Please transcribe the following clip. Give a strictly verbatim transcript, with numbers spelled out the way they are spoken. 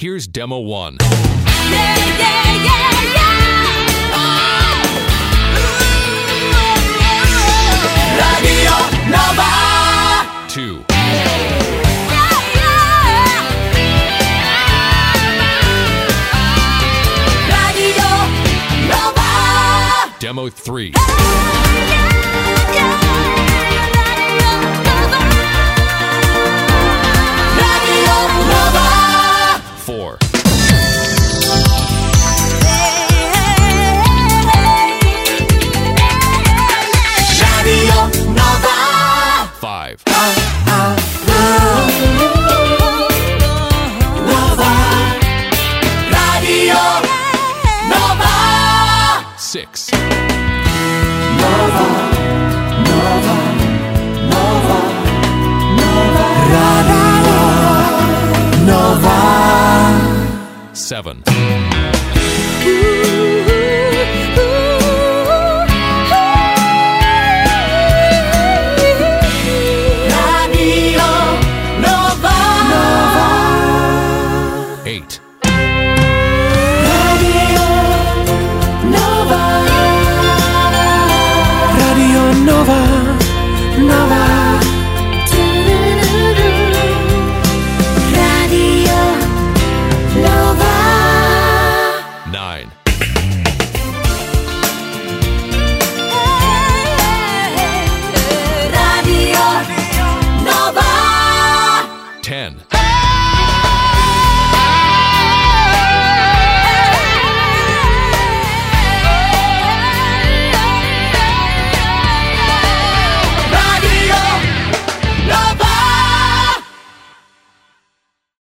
Here's demo one. Yeah, yeah, yeah, yeah. Radio Nova. Two. Radio Nova. Demo three. Four. Radio Nova. Five. Nova. Radio Nova. Six. Nova. Nova. Nova. Nova. Radio Nova. Seven. Ooh.